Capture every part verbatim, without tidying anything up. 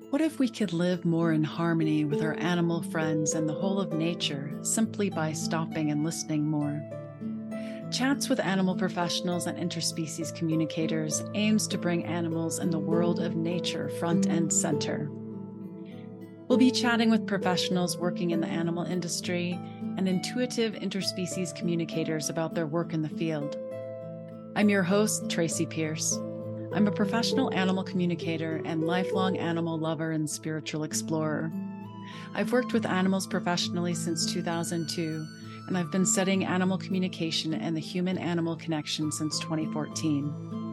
What if we could live more in harmony with our animal friends and the whole of nature simply by stopping and listening more? Chats with Animal Professionals and Interspecies Communicators aims to bring animals and the world of nature front and center. We'll be chatting with professionals working in the animal industry and intuitive interspecies communicators about their work in the field. I'm your host, Tracy Pierce. I'm a professional animal communicator and lifelong animal lover and spiritual explorer. I've worked with animals professionally since two thousand two, and I've been studying animal communication and the human-animal connection since twenty fourteen.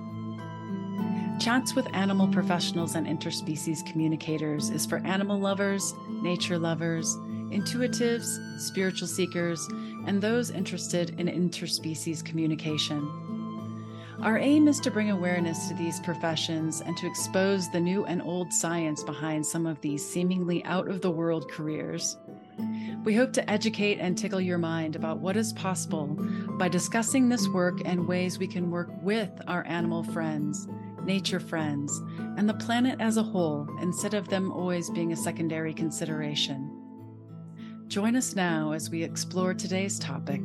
Chats with Animal Professionals and Interspecies Communicators is for animal lovers, nature lovers, intuitives, spiritual seekers, and those interested in interspecies communication. Our aim is to bring awareness to these professions and to expose the new and old science behind some of these seemingly out-of-the-world careers. We hope to educate and tickle your mind about what is possible by discussing this work and ways we can work with our animal friends, nature friends, and the planet as a whole instead of them always being a secondary consideration. Join us now as we explore today's topic.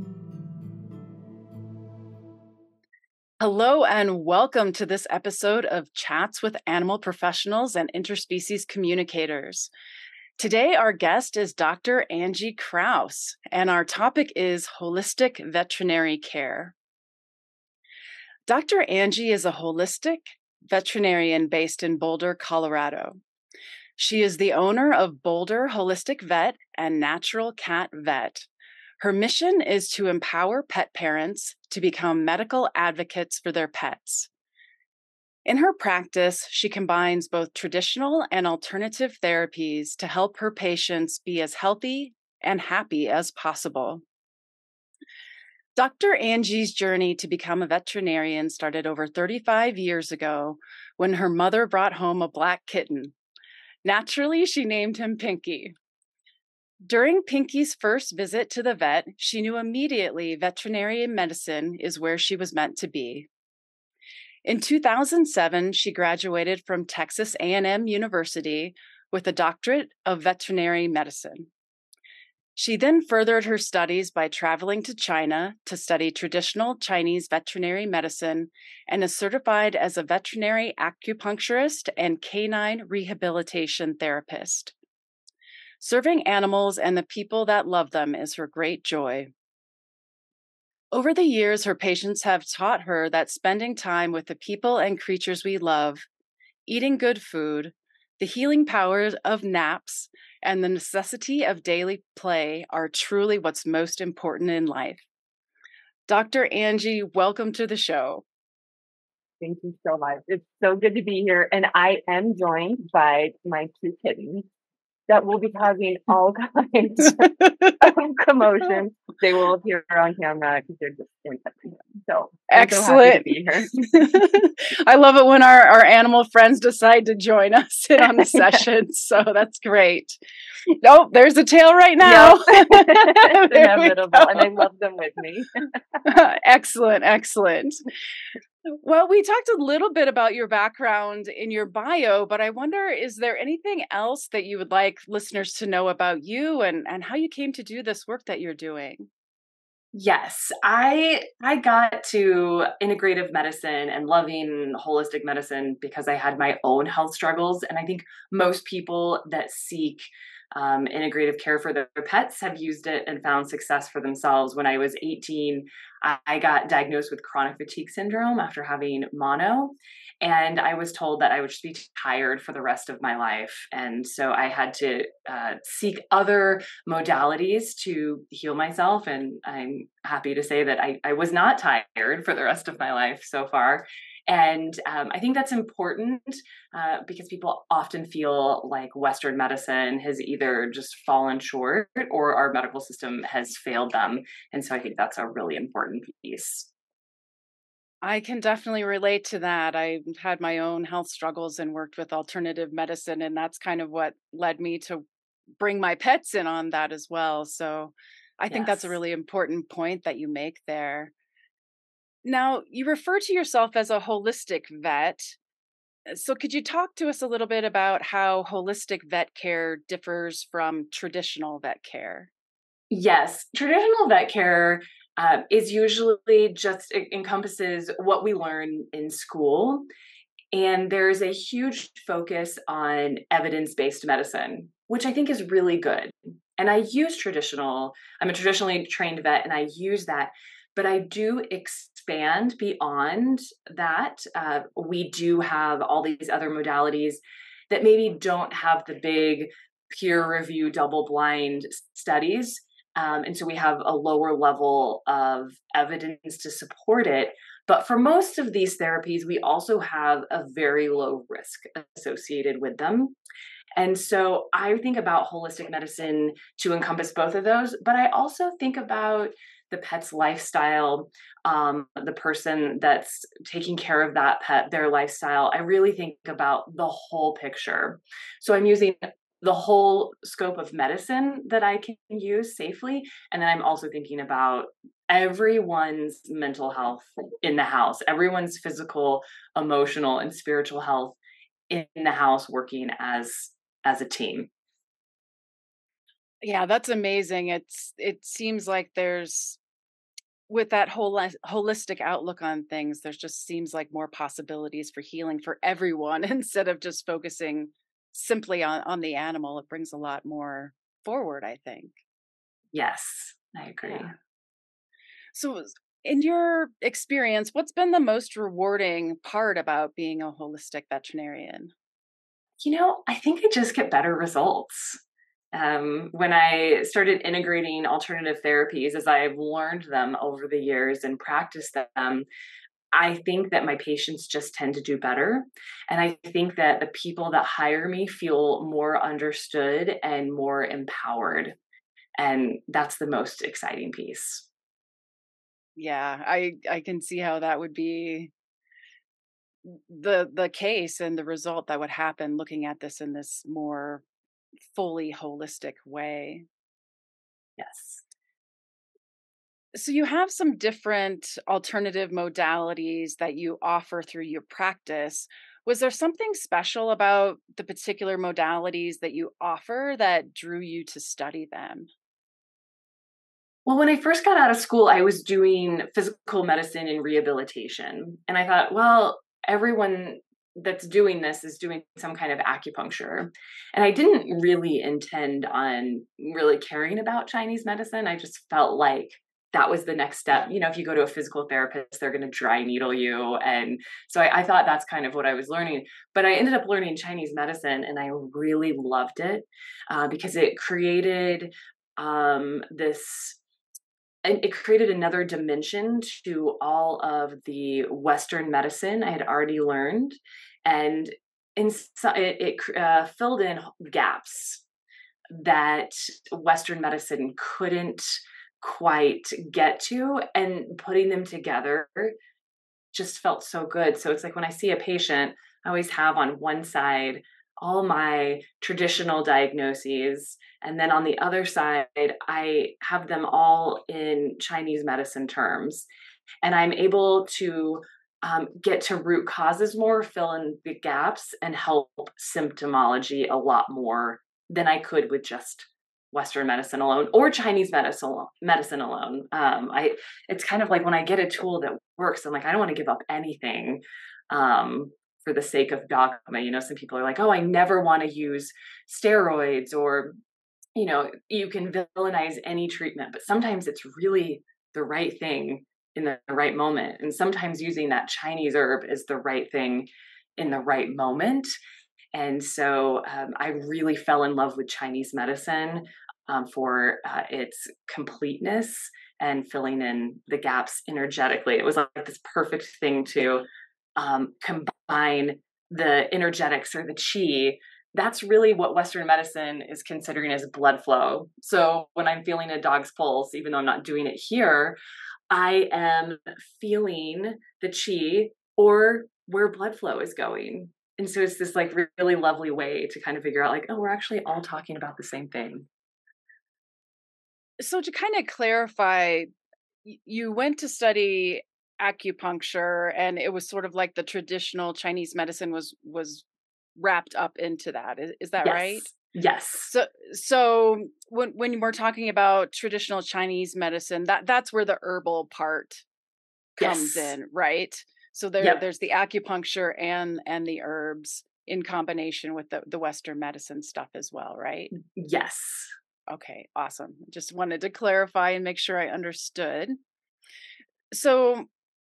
Hello and welcome to this episode of Chats with Animal Professionals and Interspecies Communicators. Today, our guest is Doctor Angie Kraus, and our topic is holistic veterinary care. Doctor Angie is a holistic veterinarian based in Boulder, Colorado. She is the owner of Boulder Holistic Vet and Natural Cat Vet. Her mission is to empower pet parents to become medical advocates for their pets. In her practice, she combines both traditional and alternative therapies to help her patients be as healthy and happy as possible. Doctor Angie's journey to become a veterinarian started over thirty-five years ago when her mother brought home a black kitten. Naturally, she named him Pinky. During Pinky's first visit to the vet, she knew immediately veterinary medicine is where she was meant to be. In two thousand seven, she graduated from Texas A and M University with a doctorate of veterinary medicine. She then furthered her studies by traveling to China to study traditional Chinese veterinary medicine and is certified as a veterinary acupuncturist and canine rehabilitation therapist. Serving animals and the people that love them is her great joy. Over the years, her patients have taught her that spending time with the people and creatures we love, eating good food, the healing powers of naps, and the necessity of daily play are truly what's most important in life. Doctor Angie, welcome to the show. Thank you so much. It's so good to be here. And I am joined by my two kittens that will be causing all kinds of commotion. They will appear on camera because they're just interesting. So I'm Excellent. so happy to be here. I love it when our, our animal friends decide to join us in on the session. So that's great. Oh, there's a tail right now. Yep. It's inevitable. And I love them with me. Excellent, excellent. Well, we talked a little bit about your background in your bio, but I wonder, is there anything else that you would like listeners to know about you and, and how you came to do this work that you're doing? Yes, I I got to integrative medicine and loving holistic medicine because I had my own health struggles. And I think most people that seek um, integrative care for their pets have used it and found success for themselves. When I was eighteen, I, I got diagnosed with chronic fatigue syndrome after having mono. And I was told that I would just be tired for the rest of my life. And so I had to uh, seek other modalities to heal myself. And I'm happy to say that I, I was not tired for the rest of my life so far. And um, I think that's important uh, because people often feel like Western medicine has either just fallen short or our medical system has failed them. And so I think that's a really important piece. I can definitely relate to that. I've had my own health struggles and worked with alternative medicine, and that's kind of what led me to bring my pets in on that as well. So I think that's a Yes. really important point that you make there. Now, you refer to yourself as a holistic vet. So, could you talk to us a little bit about how holistic vet care differs from traditional vet care? Yes, traditional vet care uh, is usually just it encompasses what we learn in school. And there's a huge focus on evidence based medicine, which I think is really good. And I use traditional, I'm a traditionally trained vet and I use that, but I do expand beyond that. Uh, we do have all these other modalities that maybe don't have the big peer review double blind studies. Um, and so we have a lower level of evidence to support it. But for most of these therapies, we also have a very low risk associated with them. And so I think about holistic medicine to encompass both of those, but I also think about the pet's lifestyle, um, the person that's taking care of that pet, their lifestyle. I really think about the whole picture. So I'm using the whole scope of medicine that I can use safely. And then I'm also thinking about everyone's mental health in the house, everyone's physical, emotional, and spiritual health in the house working as as a team. Yeah, that's amazing. It's it seems like there's with that whole li- holistic outlook on things, there's just seems like more possibilities for healing for everyone instead of just focusing simply on on the animal. It brings a lot more forward, I think. Yes, I agree. Yeah. So, s- in your experience, what's been the most rewarding part about being a holistic veterinarian? You know, I think I just get better results. Um, when I started integrating alternative therapies, as I've learned them over the years and practiced them, I think that my patients just tend to do better. And I think that the people that hire me feel more understood and more empowered. And that's the most exciting piece. Yeah, I I can see how that would be the the case and the result that would happen looking at this in this more fully holistic way. Yes. So you have some different alternative modalities that you offer through your practice. Was there something special about the particular modalities that you offer that drew you to study them? Well, when I first got out of school, I was doing physical medicine and rehabilitation. And I thought, well, everyone that's doing this is doing some kind of acupuncture. And I didn't really intend on really caring about Chinese medicine. I just felt like that was the next step. You know, if you go to a physical therapist, they're going to dry needle you. And so I, I thought that's kind of what I was learning. But I ended up learning Chinese medicine and I really loved it uh, because it created um, this and it created another dimension to all of the Western medicine I had already learned, and in so, it, it uh, filled in gaps that Western medicine couldn't quite get to, and putting them together just felt so good. So it's like when I see a patient, I always have on one side all my traditional diagnoses. And then on the other side, I have them all in Chinese medicine terms. And I'm able to um, get to root causes more, fill in the gaps, and help symptomology a lot more than I could with just Western medicine alone or Chinese medicine medicine alone. Um, I it's kind of like when I get a tool that works, I'm like, I don't want to give up anything um, for the sake of dogma. You know, some people are like, oh, I never want to use steroids, or you know, you can villainize any treatment, but sometimes it's really the right thing in the right moment. And sometimes using that Chinese herb is the right thing in the right moment. And so um, I really fell in love with Chinese medicine um, for uh, its completeness and filling in the gaps energetically. It was like this perfect thing to um, combine the energetics or the chi. That's really what Western medicine is considering as blood flow. So when I'm feeling a dog's pulse, even though I'm not doing it here, I am feeling the chi or where blood flow is going. And so it's this like really lovely way to kind of figure out like, oh, we're actually all talking about the same thing. So to kind of clarify, y- you went to study acupuncture, and it was sort of like the traditional Chinese medicine was was wrapped up into that. Is, is that right? Yes. Yes. So so when when we're talking about traditional Chinese medicine, that that's where the herbal part comes Yes. in, right? So there Yep. there's the acupuncture and and the herbs in combination with the the Western medicine stuff as well, right? Yes. Okay, awesome. Just wanted to clarify and make sure I understood. So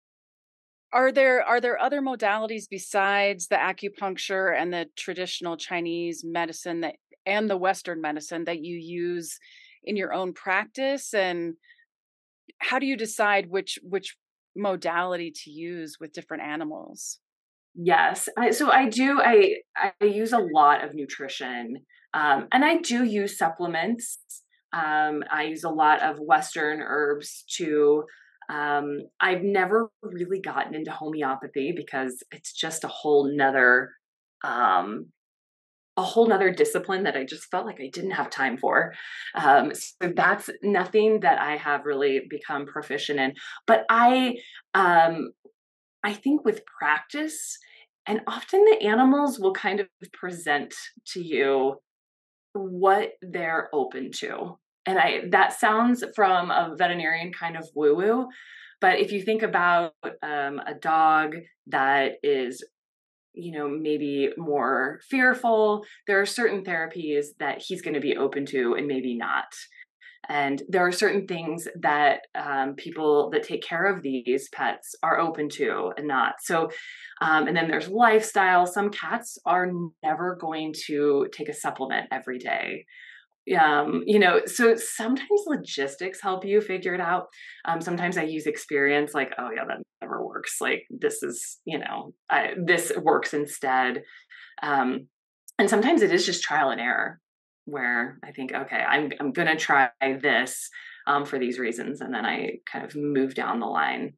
are there are there other modalities besides the acupuncture and the traditional Chinese medicine that and the Western medicine that you use in your own practice? And how do you decide which which modality to use with different animals? Yes. I, so I do, I, I use a lot of nutrition, um, and I do use supplements. Um, I use a lot of Western herbs too. Um, I've never really gotten into homeopathy because it's just a whole nother, um, a whole nother discipline that I just felt like I didn't have time for. Um, so that's nothing that I have really become proficient in. But I, um, I think with practice, and often the animals will kind of present to you what they're open to. And I that sounds from a veterinarian kind of woo woo, but if you think about um, a dog that is, you know, maybe more fearful, there are certain therapies that he's going to be open to and maybe not. And there are certain things that um, people that take care of these pets are open to and not. So, um, and then there's lifestyle. Some cats are never going to take a supplement every day. Um, you know, so sometimes logistics help you figure it out. Um, sometimes I use experience, like, oh yeah, that never works. Like this is, you know, I, this works instead. Um, and sometimes it is just trial and error where I think, okay, I'm I'm gonna try this um, for these reasons, and then I kind of move down the line.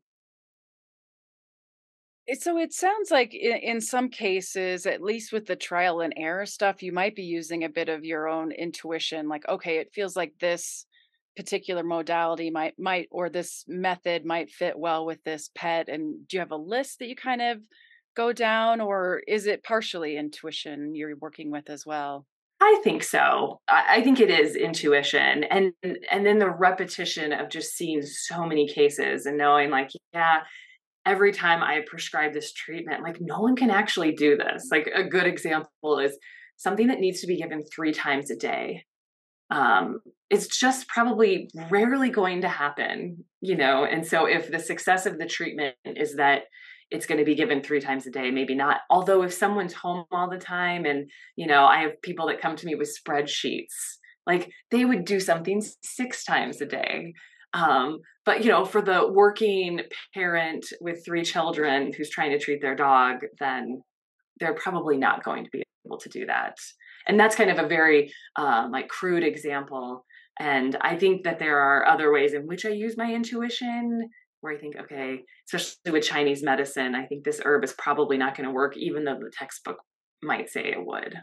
It- So it sounds like in, in some cases, at least with the trial and error stuff, you might be using a bit of your own intuition. Like, okay, it feels like this particular modality might might or this method might fit well with this pet. And do you have a list that you kind of go down, or is it partially intuition you're working with as well? I think so. I, I think it is intuition, and and then the repetition of just seeing so many cases and knowing, like, yeah, every time I prescribe this treatment, like no one can actually do this. Like a good example is something that needs to be given three times a day. Um, it's just probably rarely going to happen, you know? And so if the success of the treatment is that it's going to be given three times a day, maybe not. Although if someone's home all the time and, you know, I have people that come to me with spreadsheets, like they would do something six times a day. Um, but you know, for the working parent with three children who's trying to treat their dog, then they're probably not going to be able to do that. And that's kind of a very um, like crude example. And I think that there are other ways in which I use my intuition where I think, okay, especially with Chinese medicine, I think this herb is probably not going to work, even though the textbook might say it would.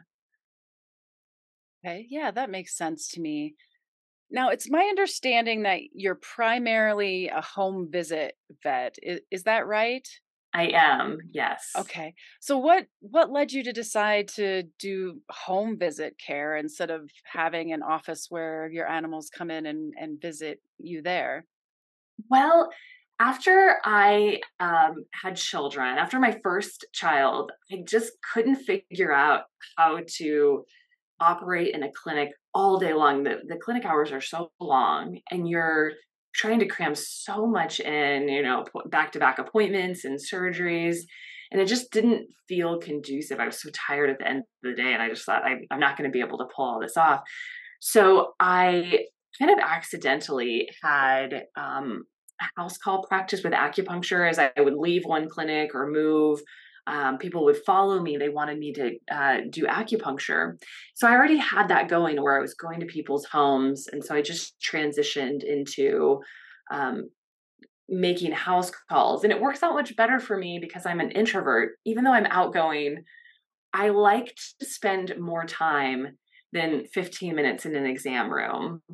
Okay, yeah, that makes sense to me. Now, it's my understanding that you're primarily a home visit vet. Is, is that right? I am, yes. Okay. So what what led you to decide to do home visit care instead of having an office where your animals come in and, and visit you there? Well, after I um, had children, after my first child, I just couldn't figure out how to operate in a clinic all day long. The, the clinic hours are so long, and you're trying to cram so much in, you know, back to back appointments and surgeries. And it just didn't feel conducive. I was so tired at the end of the day, and I just thought, I, I'm not going to be able to pull all this off. So I kind of accidentally had um, a house call practice with acupuncture as I would leave one clinic or move. Um, people would follow me. They wanted me to uh, do acupuncture. So I already had that going where I was going to people's homes. And so I just transitioned into um, making house calls. And it works out much better for me because I'm an introvert. Even though I'm outgoing, I like to spend more time than fifteen minutes in an exam room.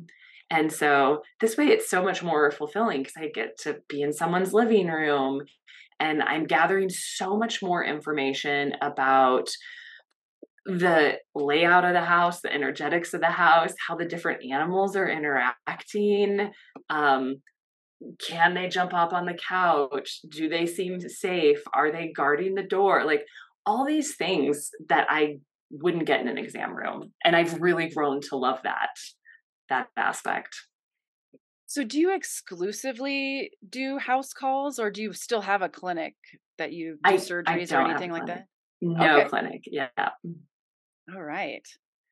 And so this way it's so much more fulfilling because I get to be in someone's living room and I'm gathering so much more information about the layout of the house, the energetics of the house, how the different animals are interacting. Um, can they jump up on the couch? Do they seem safe? Are they guarding the door? Like all these things that I wouldn't get in an exam room. And I've really grown to love that, that aspect. So do you exclusively do house calls, or do you still have a clinic that you do I, I surgeries or don't have anything a like clinic. that? No Okay. clinic. Yeah. All right.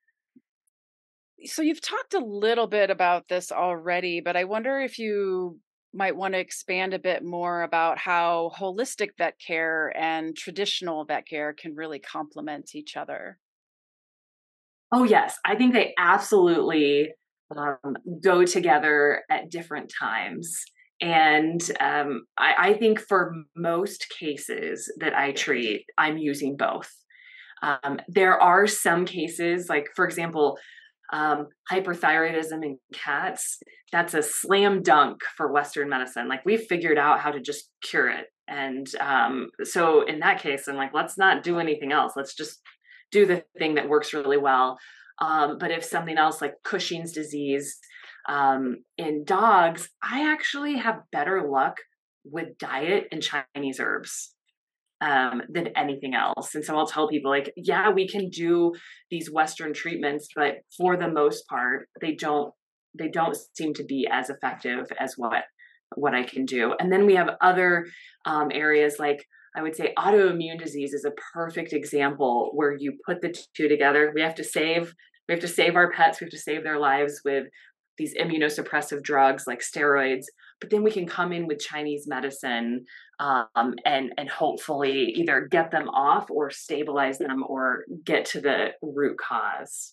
So you've talked a little bit about this already, but I wonder if you might want to expand a bit more about how holistic vet care and traditional vet care can really complement each other. Oh, yes. I think they absolutely um, go together at different times. And um, I, I think for most cases that I treat, I'm using both. Um, there are some cases, like, for example, um, hyperthyroidism in cats, that's a slam dunk for Western medicine. Like, we've figured out how to just cure it. And um, so in that case, I'm like, let's not do anything else. Let's just do the thing that works really well. Um, but if something else like Cushing's disease um, in dogs, I actually have better luck with diet and Chinese herbs um, than anything else. And so I'll tell people like, yeah, we can do these Western treatments, but for the most part, they don't they don't seem to be as effective as what what I can do. And then we have other um, areas like I would say autoimmune disease is a perfect example where you put the two together. We have to save we have to save our pets. We have to save their lives with these immunosuppressive drugs like steroids, but then we can come in with Chinese medicine um, and and hopefully either get them off or stabilize them or get to the root cause.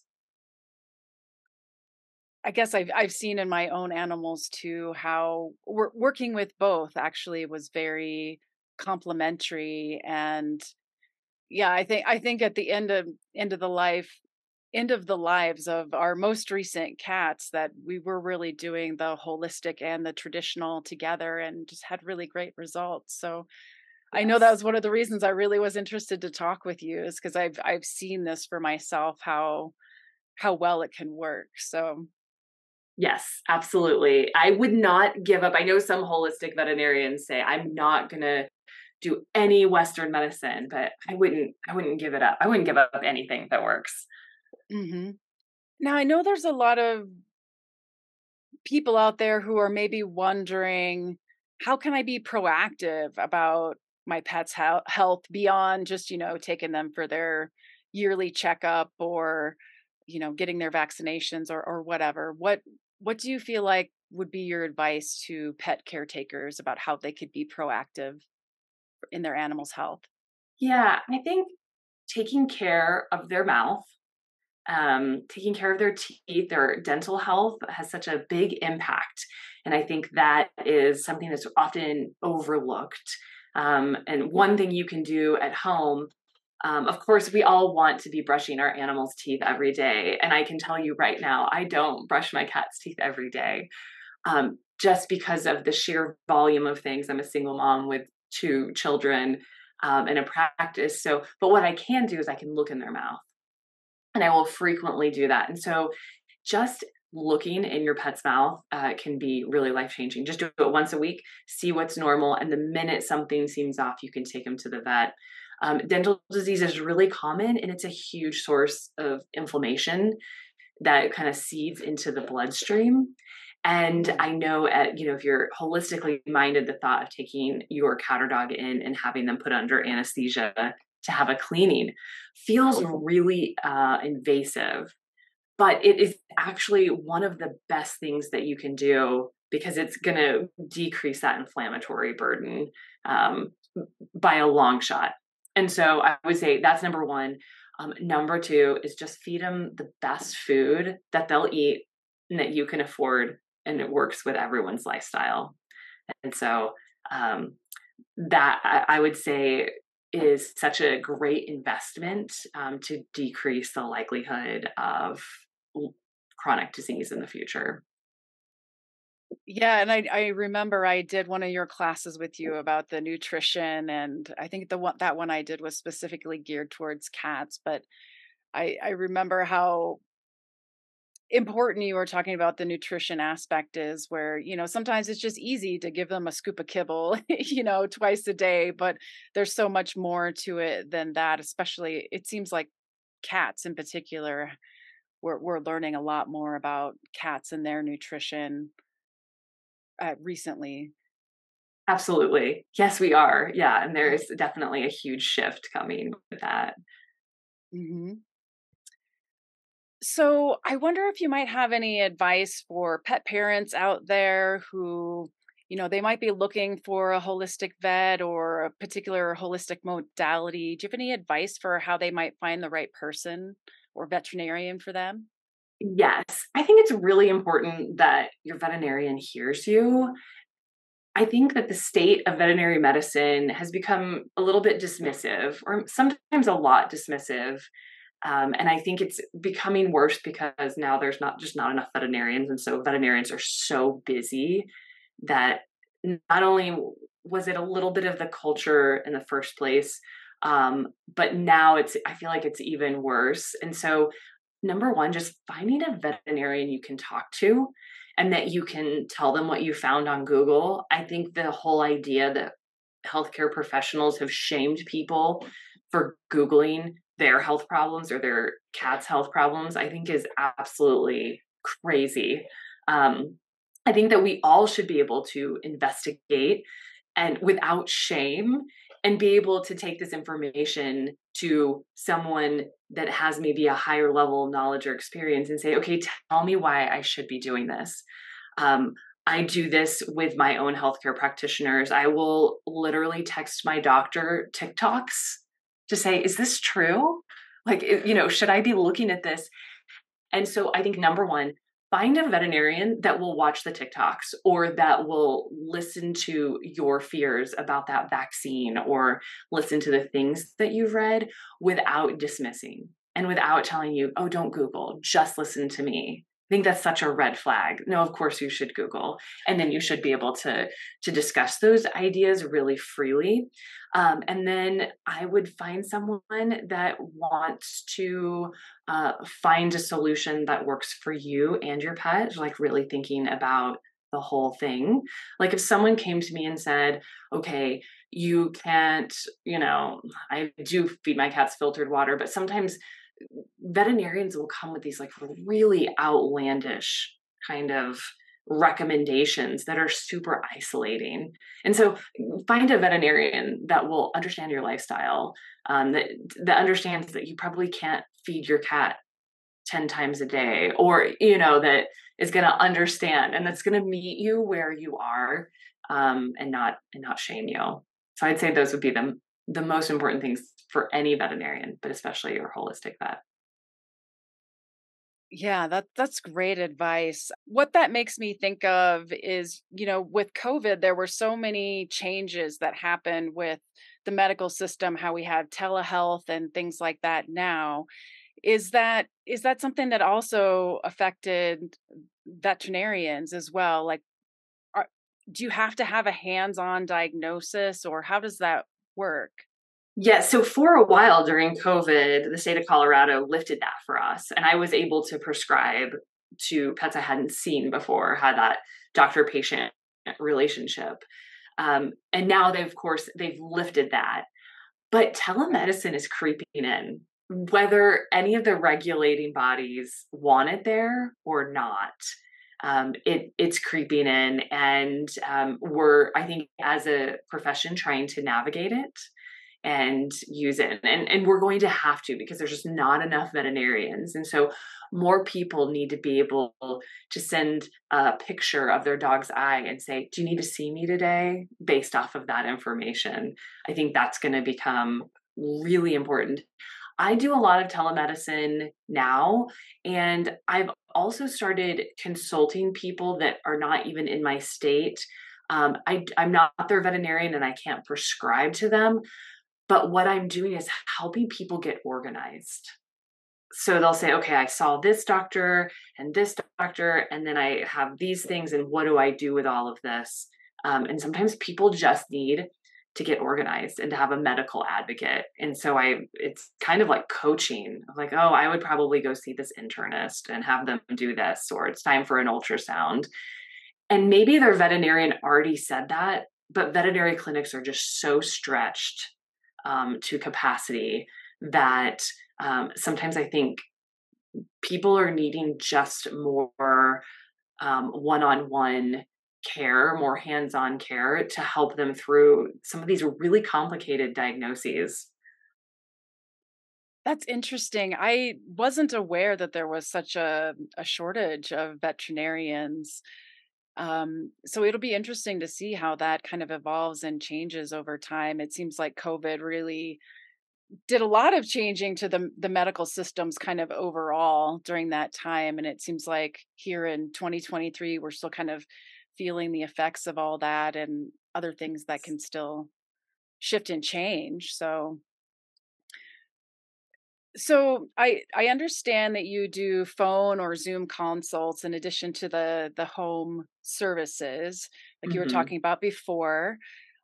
I guess I've I've seen in my own animals too how wor- working with both actually was very complementary. And yeah, I think I think at the end of end of the life end of the lives of our most recent cats that we were really doing the holistic and the traditional together and just had really great results. So I know that Yes. was one of the reasons I really was interested to talk with you, is because I've I've seen this for myself how how well it can work. So Yes, absolutely. I would not give up. I know some holistic veterinarians say I'm not going to do any Western medicine, but I wouldn't I wouldn't give it up. I wouldn't give up anything that works. mhm. Now I know there's a lot of people out there who are maybe wondering, how can I be proactive about my pet's hea- health beyond just, you know, taking them for their yearly checkup or, you know, getting their vaccinations or or whatever. What what do you feel like would be your advice to pet caretakers about how they could be proactive in their animal's health? Yeah, I think taking care of their mouth, um, taking care of their teeth, their dental health has such a big impact. And I think that is something that's often overlooked. Um, and one thing you can do at home, um, of course, we all want to be brushing our animals' teeth every day. And I can tell you right now, I don't brush my cat's teeth every day um, just because of the sheer volume of things. I'm a single mom with two children um, and a practice. So, but what I can do is I can look in their mouth and I will frequently do that. And so just looking in your pet's mouth uh, can be really life changing. Just do it once a week, see what's normal. And the minute something seems off, you can take them to the vet. Um, dental disease is really common and it's a huge source of inflammation that kind of seeds into the bloodstream. And I know at, you know, if you're holistically minded, the thought of taking your cat or dog in and having them put under anesthesia to have a cleaning feels really uh, invasive, but it is actually one of the best things that you can do because it's going to decrease that inflammatory burden um, by a long shot. And so I would say that's number one. Um, number two is just feed them the best food that they'll eat and that you can afford, and it works with everyone's lifestyle. And so um, that I, I would say is such a great investment um, to decrease the likelihood of chronic disease in the future. Yeah, and I I remember I did one of your classes with you about the nutrition, and I think the one that one I did was specifically geared towards cats, but I I remember how important you were talking about the nutrition aspect is where, you know, sometimes it's just easy to give them a scoop of kibble, you know, twice a day, but there's so much more to it than that, especially it seems like cats in particular. We're we're learning a lot more about cats and their nutrition uh, recently. Absolutely. Yes, we are. Yeah, and there's definitely a huge shift coming with that. Mhm. So, I wonder if you might have any advice for pet parents out there who, you know, they might be looking for a holistic vet or a particular holistic modality. Do you have any advice for how they might find the right person or veterinarian for them? Yes, I think it's really important that your veterinarian hears you. I think that the state of veterinary medicine has become a little bit dismissive, or sometimes a lot dismissive. Um, and I think it's becoming worse because now there's not just not enough veterinarians. And so veterinarians are so busy that not only was it a little bit of the culture in the first place, um, but now it's, I feel like it's even worse. And so number one, just finding a veterinarian you can talk to and that you can tell them what you found on Google. I think the whole idea that healthcare professionals have shamed people for Googling their health problems or their cat's health problems, I think is absolutely crazy. Um, I think that we all should be able to investigate and without shame and be able to take this information to someone that has maybe a higher level of knowledge or experience and say, okay, tell me why I should be doing this. Um, I do this with my own healthcare practitioners. I will literally text my doctor TikToks to say, is this true? Like, you know, should I be looking at this? And so I think number one, find a veterinarian that will watch the TikToks or that will listen to your fears about that vaccine or listen to the things that you've read without dismissing and without telling you, oh, don't Google, just listen to me. I think that's such a red flag. No, of course you should Google, and then you should be able to to discuss those ideas really freely. Um, and then I would find someone that wants to uh, find a solution that works for you and your pet, like really thinking about the whole thing. Like if someone came to me and said, okay, you can't, you know, I do feed my cats filtered water, but sometimes veterinarians will come with these like really outlandish kind of recommendations that are super isolating. And so find a veterinarian that will understand your lifestyle, um, that that understands that you probably can't feed your cat ten times a day, or you know that is going to understand and that's going to meet you where you are, um, and not and not shame you. So I'd say those would be the the most important things for any veterinarian, but especially your holistic vet. Yeah, that that's great advice. What that makes me think of is, you know, with COVID, there were so many changes that happened with the medical system, how we have telehealth and things like that now. Is that is that something that also affected veterinarians as well? Like, are, do you have to have a hands-on diagnosis, or how does that work? Yeah, so for a while during COVID, the state of Colorado lifted that for us, and I was able to prescribe to pets I hadn't seen before, had that doctor-patient relationship. Um, and now they, of course, they've lifted that. But telemedicine is creeping in, whether any of the regulating bodies want it there or not. Um, it it's creeping in, and um, we're, I think, as a profession, trying to navigate it and use it. And, and we're going to have to because there's just not enough veterinarians. And so more people need to be able to send a picture of their dog's eye and say, do you need to see me today? Based off of that information. I think that's going to become really important. I do a lot of telemedicine now, and I've also started consulting people that are not even in my state. Um, I, I'm not their veterinarian and I can't prescribe to them, but what I'm doing is helping people get organized. so they'll say, okay, I saw this doctor and this doctor, and then I have these things, and what do I do with all of this? Um, and sometimes people just need to get organized and to have a medical advocate. And so I, it's kind of like coaching, like, oh, I would probably go see this internist and have them do this, or it's time for an ultrasound. And maybe their veterinarian already said that, but veterinary clinics are just so stretched um, to capacity that um, sometimes I think people are needing just more um, one-on-one care, more hands-on care to help them through some of these really complicated diagnoses. That's interesting. I wasn't aware that there was such a, a shortage of veterinarians. Um, so it'll be interesting to see how that kind of evolves and changes over time. It seems like COVID really did a lot of changing to the the medical systems kind of overall during that time. And it seems like here in twenty twenty-three, we're still kind of feeling the effects of all that and other things that can still shift and change. So so I I understand that you do phone or Zoom consults in addition to the the home services like you were Mm-hmm. talking about before.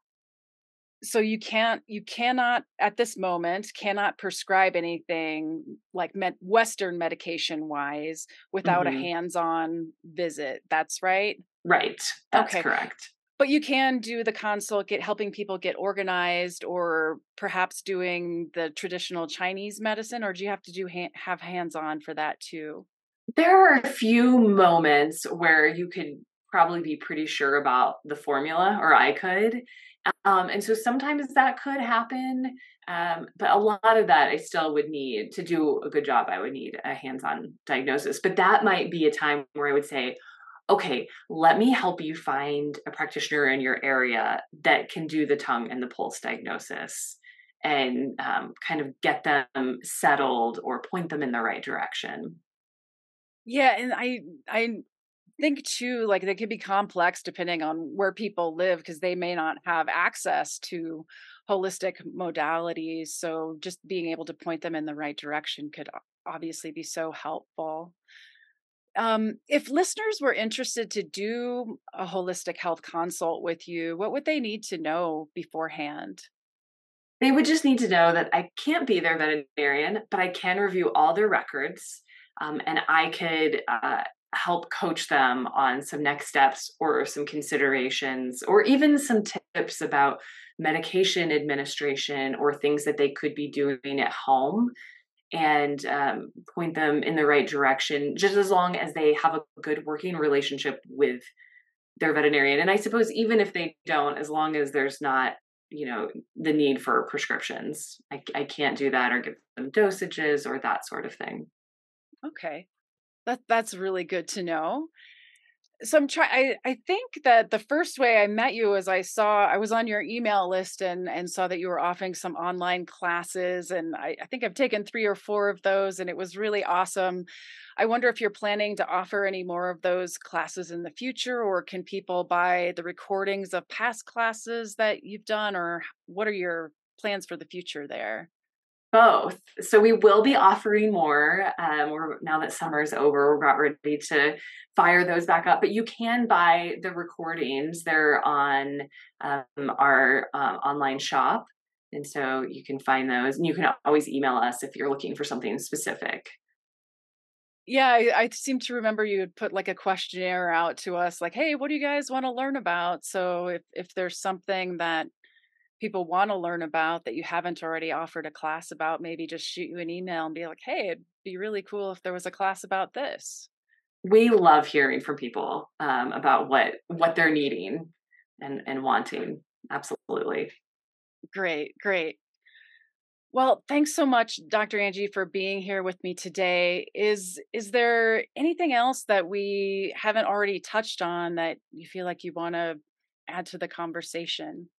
So you can't you cannot at this moment cannot prescribe anything like med- western medication wise without a Mm-hmm. hands-on visit. That's right? Right. That's Okay. correct. But you can do the consult, get helping people get organized, or perhaps doing the traditional Chinese medicine, or do you have to do ha- have hands-on for that too? There are a few moments where you could probably be pretty sure about the formula, or I could. Um, and so sometimes that could happen. Um, but a lot of that I still would need to do a good job. I would need a hands on diagnosis. But that might be a time where I would say, okay, let me help you find a practitioner in your area that can do the tongue and the pulse diagnosis and um, kind of get them settled or point them in the right direction. Yeah, and I I think too, like they could be complex depending on where people live because they may not have access to holistic modalities. So just being able to point them in the right direction could o- obviously be so helpful. Um, if listeners were interested to do a holistic health consult with you, what would they need to know beforehand? They would just need to know that I can't be their veterinarian, but I can review all their records, um, and I could uh, help coach them on some next steps or some considerations or even some tips about medication administration or things that they could be doing at home and um, point them in the right direction, just as long as they have a good working relationship with their veterinarian. And I suppose even if they don't, as long as there's not, you know, the need for prescriptions, I, I can't do that or give them dosages or that sort of thing. Okay. That that's really good to know. So I'm trying I I think that the first way I met you was I saw I was on your email list and and saw that you were offering some online classes and I, I think I've taken three or four of those and it was really awesome. I wonder if you're planning to offer any more of those classes in the future or can people buy the recordings of past classes that you've done or what are your plans for the future there? Both. So we will be offering more. Um, we're now that summer's over, we're about ready to fire those back up. But you can buy the recordings. They're on um, our uh, online shop, and so you can find those. And you can always email us if you're looking for something specific. Yeah, I, I seem to remember you had put like a questionnaire out to us, like, "Hey, what do you guys want to learn about?" So if if there's something that people want to learn about that you haven't already offered a class about, maybe just shoot you an email and be like, "Hey, it'd be really cool if there was a class about this." We love hearing from people um, about what what they're needing and and wanting. Absolutely. Great, great. Well, thanks so much, doctor Angie, for being here with me today. Is is there anything else that we haven't already touched on that you feel like you want to add to the conversation?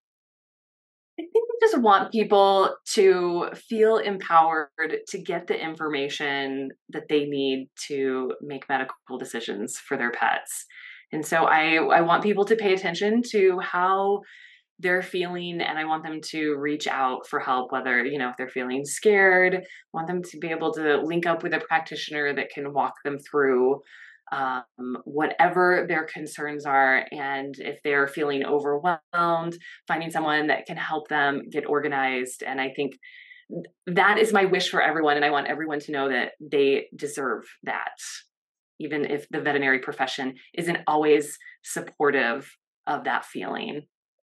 I think we just want people to feel empowered to get the information that they need to make medical decisions for their pets. And so I, I want people to pay attention to how they're feeling, and I want them to reach out for help, whether, you know, if they're feeling scared, I want them to be able to link up with a practitioner that can walk them through um, whatever their concerns are. And if they're feeling overwhelmed, finding someone that can help them get organized. And I think that is my wish for everyone. And I want everyone to know that they deserve that, even if the veterinary profession isn't always supportive of that feeling.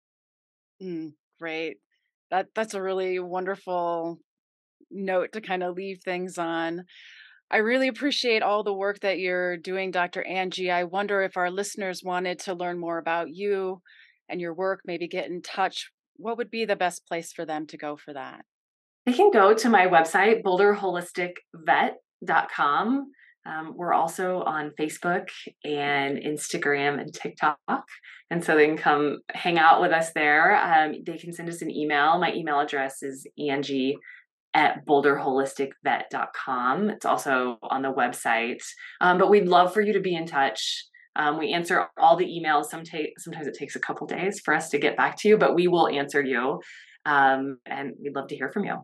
Mm, great. That that's a really wonderful note to kind of leave things on. I really appreciate all the work that you're doing, Doctor Angie. I wonder if our listeners wanted to learn more about you and your work, maybe get in touch. What would be the best place for them to go for that? They can go to my website, boulder holistic vet dot com. Um, we're also on Facebook and Instagram and TikTok. And so they can come hang out with us there. Um, they can send us an email. My email address is Angie at boulder holistic vet dot com. It's also on the website. Um, but we'd love for you to be in touch. Um, we answer all the emails. Some ta- sometimes it takes a couple days for us to get back to you, but we will answer you. Um, and we'd love to hear from you.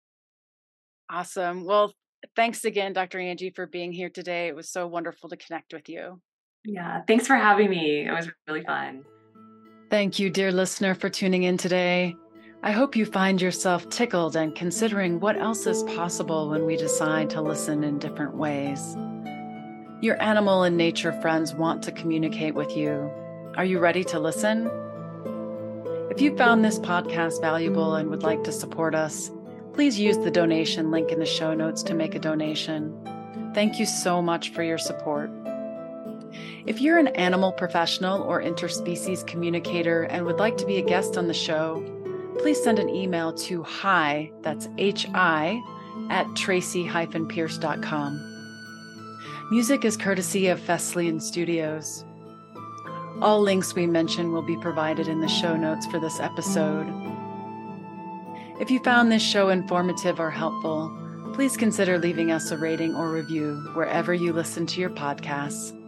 Awesome. Well, thanks again, Doctor Angie, for being here today. It was so wonderful to connect with you. Yeah, thanks for having me. It was really fun. Thank you, dear listener, for tuning in today. I hope you find yourself tickled and considering what else is possible when we decide to listen in different ways. Your animal and nature friends want to communicate with you. Are you ready to listen? If you found this podcast valuable and would like to support us, please use the donation link in the show notes to make a donation. Thank you so much for your support. If you're an animal professional or interspecies communicator and would like to be a guest on the show, please send an email to hi, that's H-I, at tracy dash pierce dot com. Music is courtesy of Fesleyan Studios. All links we mention will be provided in the show notes for this episode. If you found this show informative or helpful, please consider leaving us a rating or review wherever you listen to your podcasts.